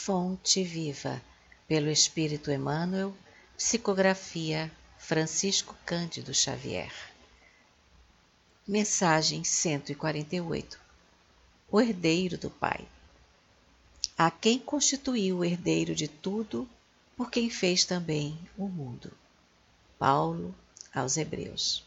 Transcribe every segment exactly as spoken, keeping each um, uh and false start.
Fonte Viva, pelo Espírito Emmanuel, psicografia Francisco Cândido Xavier. Mensagem cento e quarenta e oito. O herdeiro do Pai. A quem constituiu o herdeiro de tudo, por quem fez também o mundo. Paulo aos Hebreus.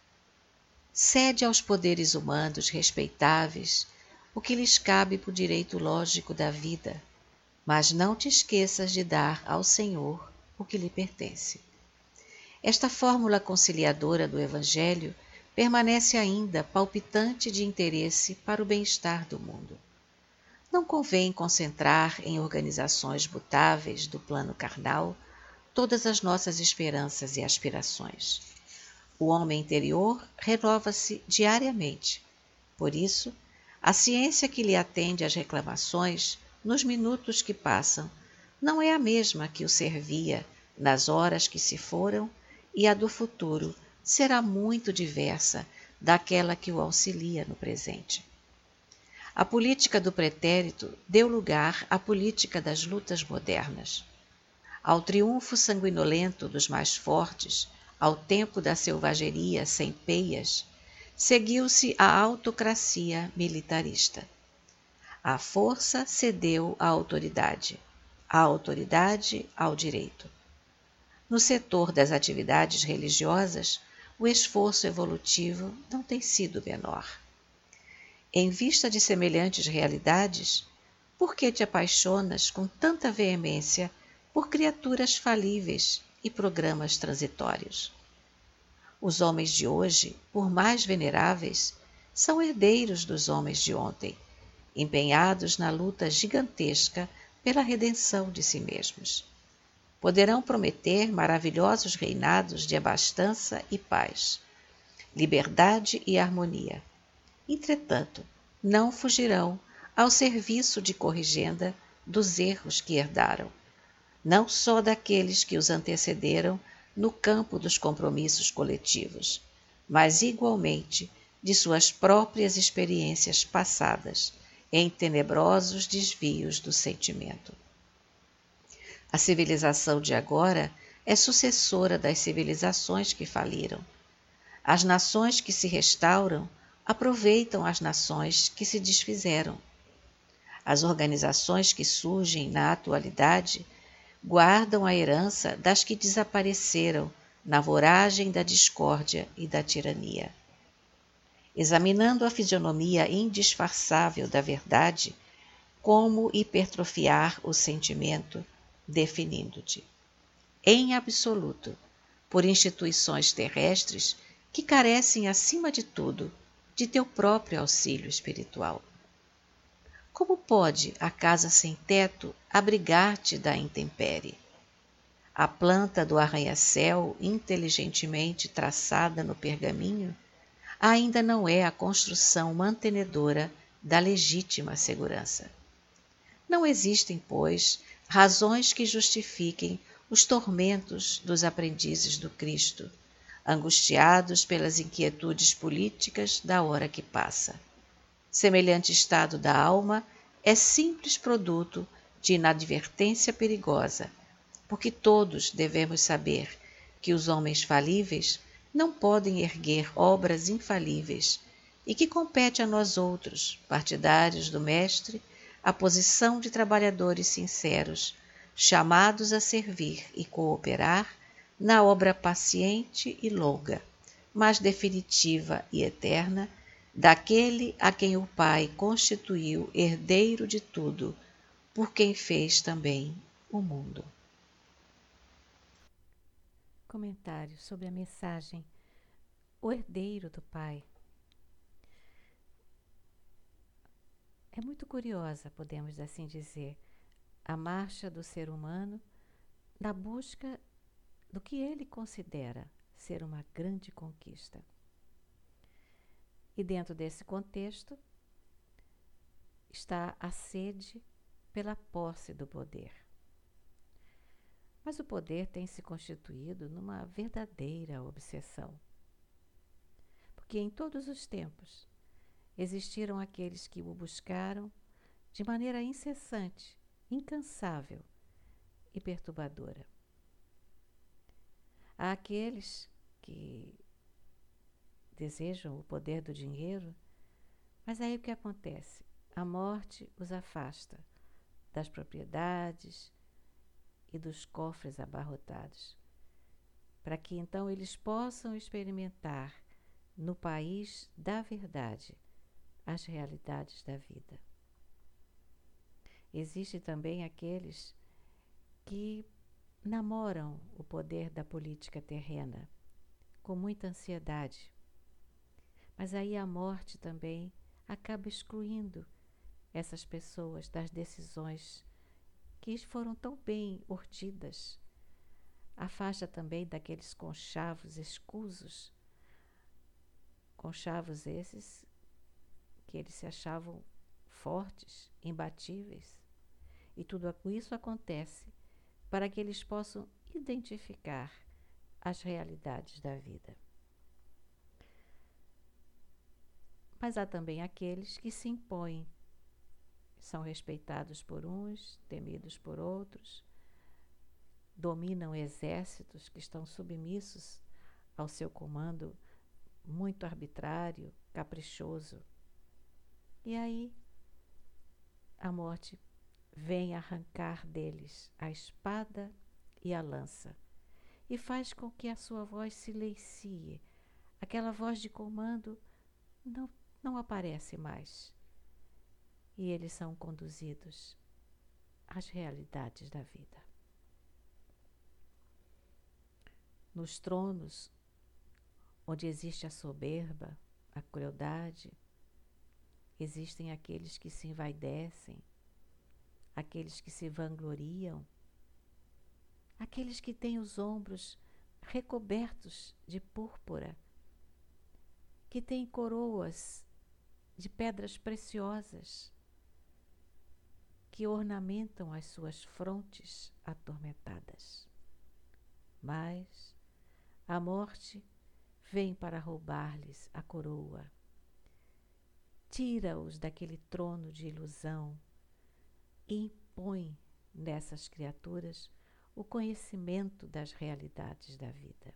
Cede aos poderes humanos respeitáveis o que lhes cabe por direito lógico da vida, mas não te esqueças de dar ao Senhor o que lhe pertence. Esta fórmula conciliadora do Evangelho permanece ainda palpitante de interesse para o bem-estar do mundo. Não convém concentrar em organizações mutáveis do plano carnal todas as nossas esperanças e aspirações. O homem interior renova-se diariamente. Por isso, a ciência que lhe atende às reclamações nos minutos que passam não é a mesma que o servia nas horas que se foram, e a do futuro será muito diversa daquela que o auxilia no presente. A política do pretérito deu lugar à política das lutas modernas. Ao triunfo sanguinolento dos mais fortes, ao tempo da selvageria sem peias, seguiu-se a autocracia militarista. A força cedeu à autoridade, a autoridade ao direito. No setor das atividades religiosas, o esforço evolutivo não tem sido menor. Em vista de semelhantes realidades, por que te apaixonas com tanta veemência por criaturas falíveis e programas transitórios? Os homens de hoje, por mais veneráveis, são herdeiros dos homens de ontem, empenhados na luta gigantesca pela redenção de si mesmos. Poderão prometer maravilhosos reinados de abastança e paz, liberdade e harmonia. Entretanto, não fugirão ao serviço de corrigenda dos erros que herdaram, não só daqueles que os antecederam no campo dos compromissos coletivos, mas igualmente de suas próprias experiências passadas em tenebrosos desvios do sentimento. A civilização de agora é sucessora das civilizações que faliram. As nações que se restauram aproveitam as nações que se desfizeram. As organizações que surgem na atualidade guardam a herança das que desapareceram na voragem da discórdia e da tirania. Examinando a fisionomia indisfarçável da verdade, como hipertrofiar o sentimento, definindo-te, em absoluto, por instituições terrestres que carecem, acima de tudo, de teu próprio auxílio espiritual. Como pode a casa sem teto abrigar-te da intempérie? A planta do arranha-céu, inteligentemente traçada no pergaminho, ainda não é a construção mantenedora da legítima segurança. Não existem, pois, razões que justifiquem os tormentos dos aprendizes do Cristo, angustiados pelas inquietudes políticas da hora que passa. Semelhante estado da alma é simples produto de inadvertência perigosa, porque todos devemos saber que os homens falíveis não podem erguer obras infalíveis e que compete a nós outros, partidários do Mestre, a posição de trabalhadores sinceros, chamados a servir e cooperar na obra paciente e longa, mas definitiva e eterna, daquele a quem o Pai constituiu herdeiro de tudo, por quem fez também o mundo. Comentário sobre a mensagem O Herdeiro do Pai. É muito curiosa, podemos assim dizer, a marcha do ser humano na busca do que ele considera ser uma grande conquista. E dentro desse contexto está a sede pela posse do poder. Mas o poder tem se constituído numa verdadeira obsessão. Porque em todos os tempos existiram aqueles que o buscaram de maneira incessante incansável e perturbadora. Há aqueles que desejam o poder do dinheiro, mas aí o que acontece? A morte os afasta das propriedades e dos cofres abarrotados, para que então eles possam experimentar no país da verdade as realidades da vida. Existem também aqueles que namoram o poder da política terrena com muita ansiedade, mas aí a morte também acaba excluindo essas pessoas das decisões que foram tão bem urdidas. Afasta também daqueles conchavos escusos, conchavos esses que eles se achavam fortes, imbatíveis. E tudo isso acontece para que eles possam identificar as realidades da vida. Mas há também aqueles que se impõem, são respeitados por uns, temidos por outros, dominam exércitos que estão submissos ao seu comando muito arbitrário, caprichoso. E aí a morte vem arrancar deles a espada e a lança e faz com que a sua voz silencie. Aquela voz de comando não, não aparece mais. E eles são conduzidos às realidades da vida. Nos tronos, onde existe a soberba, a crueldade, existem aqueles que se envaidecem, aqueles que se vangloriam, aqueles que têm os ombros recobertos de púrpura, que têm coroas de pedras preciosas, que ornamentam as suas frontes atormentadas. Mas a morte vem para roubar-lhes a coroa, tira-os daquele trono de ilusão e impõe nessas criaturas o conhecimento das realidades da vida.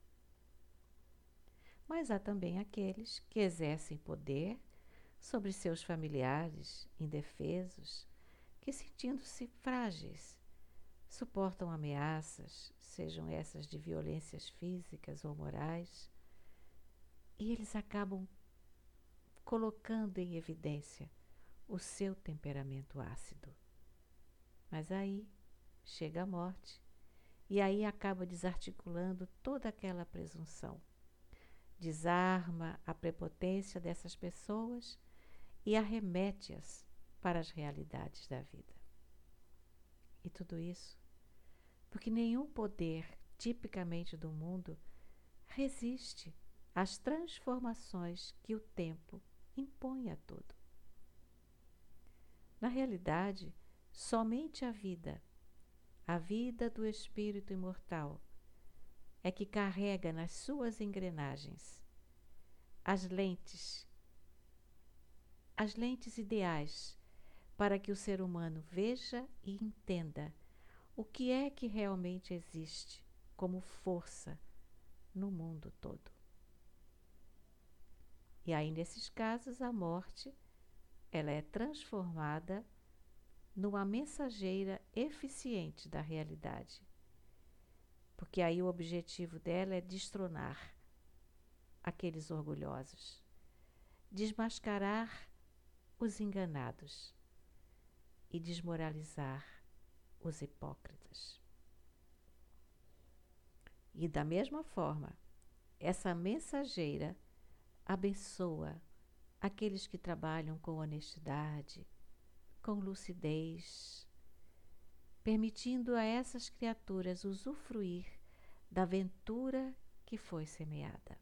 Mas há também aqueles que exercem poder sobre seus familiares indefesos, que, sentindo-se frágeis, suportam ameaças, sejam essas de violências físicas ou morais, e eles acabam colocando em evidência o seu temperamento ácido. Mas aí chega a morte, e aí acaba desarticulando toda aquela presunção, desarma a prepotência dessas pessoas e arremete-as para as realidades da vida. E tudo isso porque nenhum poder tipicamente do mundo resiste às transformações que o tempo impõe a tudo. Na realidade, somente a vida, a vida do espírito imortal, é que carrega nas suas engrenagens as lentes, as lentes ideais para que o ser humano veja e entenda o que é que realmente existe como força no mundo todo. E aí, nesses casos, a morte, ela é transformada numa mensageira eficiente da realidade, porque aí o objetivo dela é destronar aqueles orgulhosos, desmascarar os enganados e desmoralizar os hipócritas. E da mesma forma, essa mensageira abençoa aqueles que trabalham com honestidade, com lucidez, permitindo a essas criaturas usufruir da ventura que foi semeada.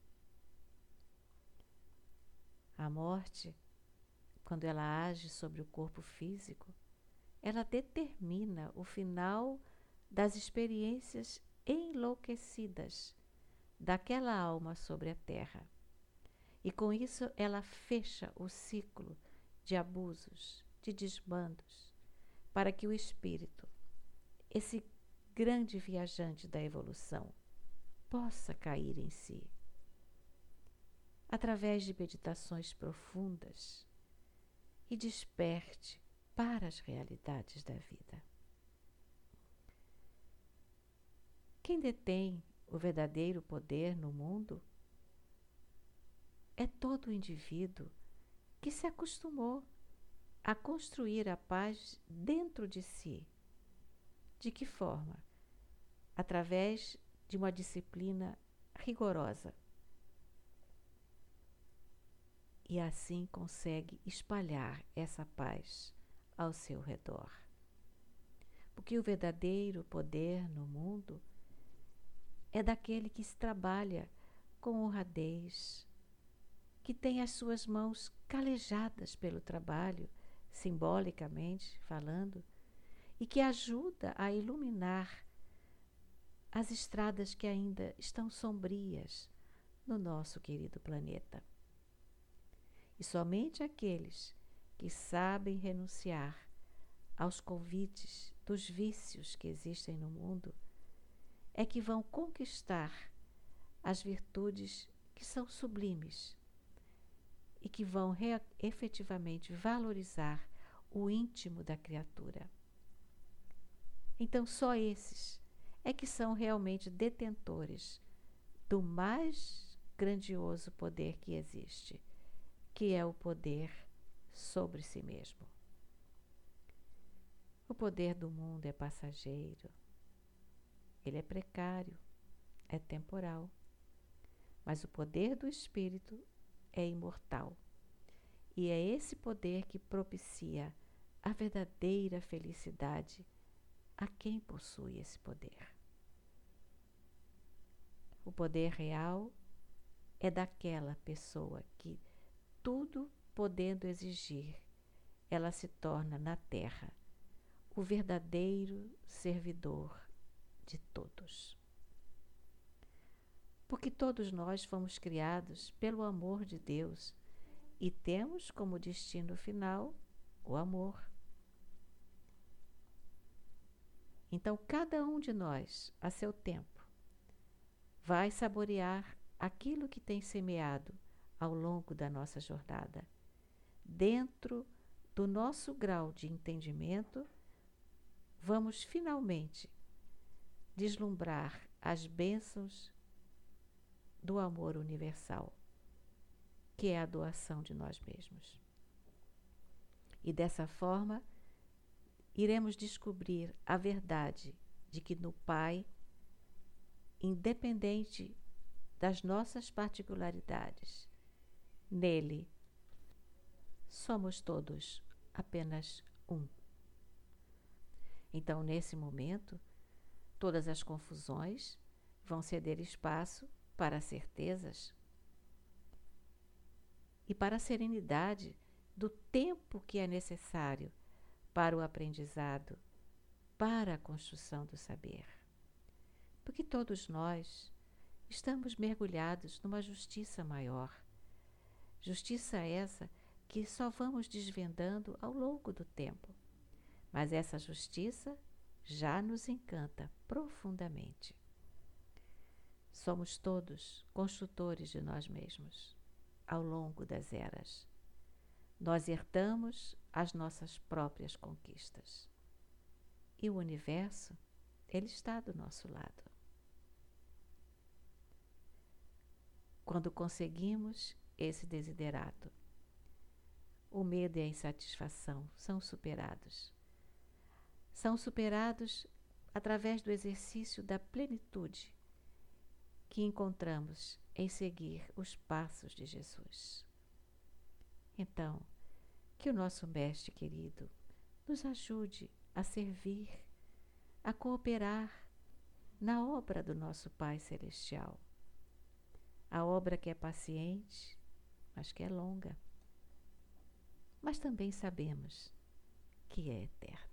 A morte, quando ela age sobre o corpo físico, ela determina o final das experiências enlouquecidas daquela alma sobre a terra. E com isso ela fecha o ciclo de abusos, de desmandos, para que o espírito, esse grande viajante da evolução, possa cair em si, através de meditações profundas, e desperte para as realidades da vida. Quem detém o verdadeiro poder no mundo é todo o indivíduo que se acostumou a construir a paz dentro de si. De que forma? Através de uma disciplina rigorosa. E assim consegue espalhar essa paz ao seu redor. Porque o verdadeiro poder no mundo é daquele que se trabalha com honradez, que tem as suas mãos calejadas pelo trabalho, simbolicamente falando, e que ajuda a iluminar as estradas que ainda estão sombrias no nosso querido planeta. E somente aqueles que sabem renunciar aos convites dos vícios que existem no mundo é que vão conquistar as virtudes que são sublimes e que vão re- efetivamente valorizar o íntimo da criatura. Então, só esses é que são realmente detentores do mais grandioso poder que existe, que é o poder sobre si mesmo. O poder do mundo é passageiro, ele é precário, é temporal, mas o poder do espírito é imortal. E é esse poder que propicia a verdadeira felicidade a quem possui esse poder. O poder real é daquela pessoa que, tudo podendo exigir, ela se torna na terra o verdadeiro servidor de todos. Porque todos nós fomos criados pelo amor de Deus e temos como destino final o amor. Então, cada um de nós, a seu tempo, vai saborear aquilo que tem semeado ao longo da nossa jornada. Dentro do nosso grau de entendimento, vamos finalmente deslumbrar as bênçãos do amor universal, que é a doação de nós mesmos. E dessa forma, iremos descobrir a verdade de que no Pai, independente das nossas particularidades, nele somos todos apenas um. Então, nesse momento, todas as confusões vão ceder espaço para certezas e para a serenidade do tempo que é necessário para o aprendizado, para a construção do saber. Porque todos nós estamos mergulhados numa justiça maior. Justiça essa que só vamos desvendando ao longo do tempo. Mas essa justiça já nos encanta profundamente. Somos todos construtores de nós mesmos ao longo das eras. Nós herdamos as nossas próprias conquistas. E o universo, ele está do nosso lado. Quando conseguimos esse desiderato, o medo e a insatisfação são superados. São superados através do exercício da plenitude que encontramos em seguir os passos de Jesus. Então, que o nosso Mestre querido nos ajude a servir, a cooperar na obra do nosso Pai Celestial. A obra que é paciente, mas que é longa. Mas também sabemos que é eterna.